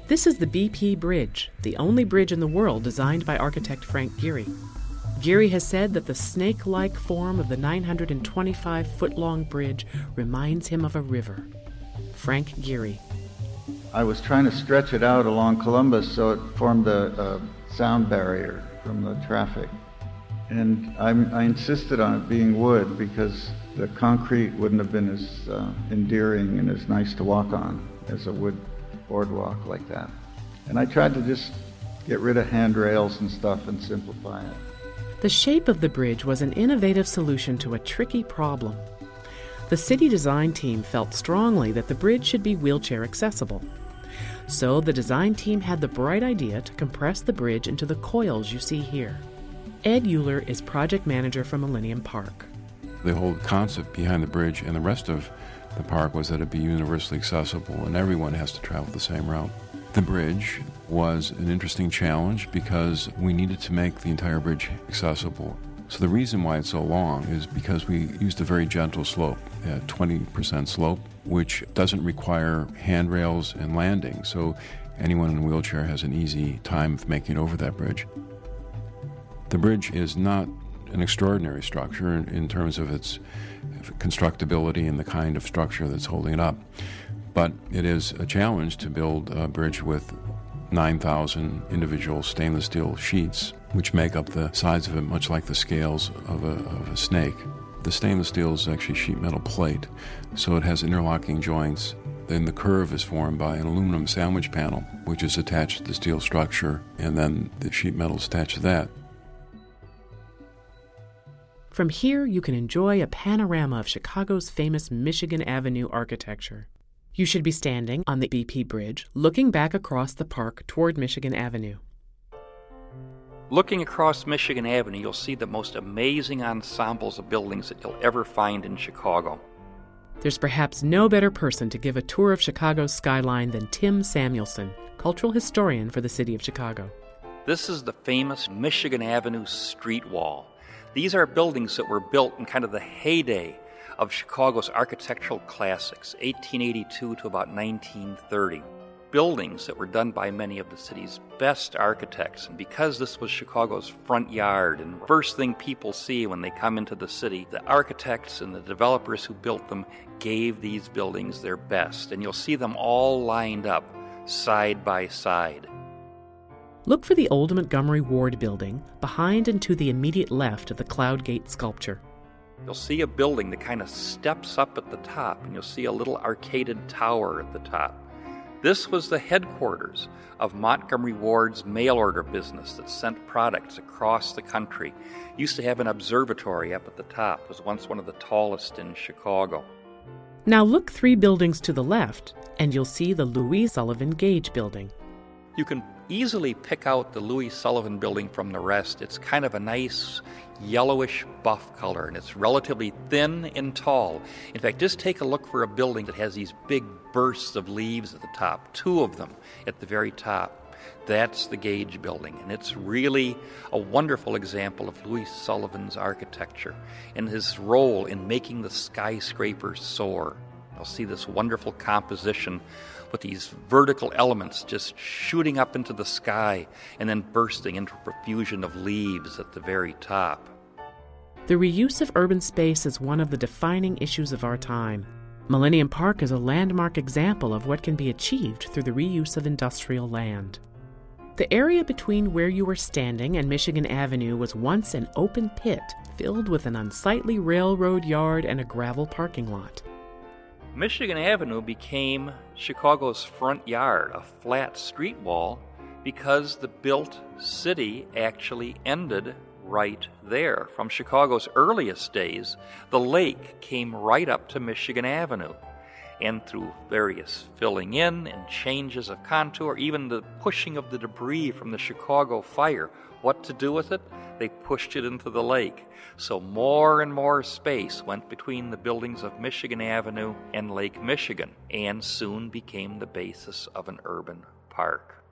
This is the BP Bridge, the only bridge in the world designed by architect Frank Gehry. Gehry has said that the snake-like form of the 925-foot-long bridge reminds him of a river. Frank Gehry. I was trying to stretch it out along Columbus so it formed a sound barrier from the traffic. And I insisted on it being wood because the concrete wouldn't have been as endearing and as nice to walk on as a wood boardwalk like that. And I tried to just get rid of handrails and stuff and simplify it. The shape of the bridge was an innovative solution to a tricky problem. The city design team felt strongly that the bridge should be wheelchair accessible. So the design team had the bright idea to compress the bridge into the coils you see here. Ed Euler is project manager for Millennium Park. The whole concept behind the bridge and the rest of the park was that it be universally accessible and everyone has to travel the same route. The bridge was an interesting challenge because we needed to make the entire bridge accessible. So the reason why it's so long is because we used a very gentle slope, a 20% slope, which doesn't require handrails and landing. So anyone in a wheelchair has an easy time of making it over that bridge. The bridge is not an extraordinary structure in terms of its constructability and the kind of structure that's holding it up. But it is a challenge to build a bridge with 9,000 individual stainless steel sheets, which make up the sides of it much like the scales of a snake. The stainless steel is actually sheet metal plate, so it has interlocking joints. Then the curve is formed by an aluminum sandwich panel, which is attached to the steel structure, and then the sheet metal is attached to that. From here, you can enjoy a panorama of Chicago's famous Michigan Avenue architecture. You should be standing on the BP Bridge, looking back across the park toward Michigan Avenue. Looking across Michigan Avenue, you'll see the most amazing ensembles of buildings that you'll ever find in Chicago. There's perhaps no better person to give a tour of Chicago's skyline than Tim Samuelson, cultural historian for the city of Chicago. This is the famous Michigan Avenue street wall. These are buildings that were built in kind of the heyday of Chicago's architectural classics, 1882 to about 1930. Buildings that were done by many of the city's best architects. And because this was Chicago's front yard and the first thing people see when they come into the city, the architects and the developers who built them gave these buildings their best. And you'll see them all lined up, side by side. Look for the old Montgomery Ward building behind and to the immediate left of the Cloud Gate sculpture. You'll see a building that kind of steps up at the top, and you'll see a little arcaded tower at the top. This was the headquarters of Montgomery Ward's mail order business that sent products across the country. Used to have an observatory up at the top. It was once one of the tallest in Chicago. Now look 3 buildings to the left, and you'll see the Louis Sullivan Gage building. You can easily pick out the Louis Sullivan building from the rest. It's kind of a nice yellowish buff color, and it's relatively thin and tall. In fact, just take a look for a building that has these big bursts of leaves at the top, 2 of them at the very top. That's the Gage building, and it's really a wonderful example of Louis Sullivan's architecture and his role in making the skyscrapers soar. You'll see this wonderful composition with these vertical elements just shooting up into the sky and then bursting into a profusion of leaves at the very top. The reuse of urban space is one of the defining issues of our time. Millennium Park is a landmark example of what can be achieved through the reuse of industrial land. The area between where you were standing and Michigan Avenue was once an open pit filled with an unsightly railroad yard and a gravel parking lot. Michigan Avenue became Chicago's front yard, a flat street wall, because the built city actually ended right there. From Chicago's earliest days, the lake came right up to Michigan Avenue. And through various filling in and changes of contour, even the pushing of the debris from the Chicago fire, what to do with it? They pushed it into the lake. So more and more space went between the buildings of Michigan Avenue and Lake Michigan, and soon became the basis of an urban park.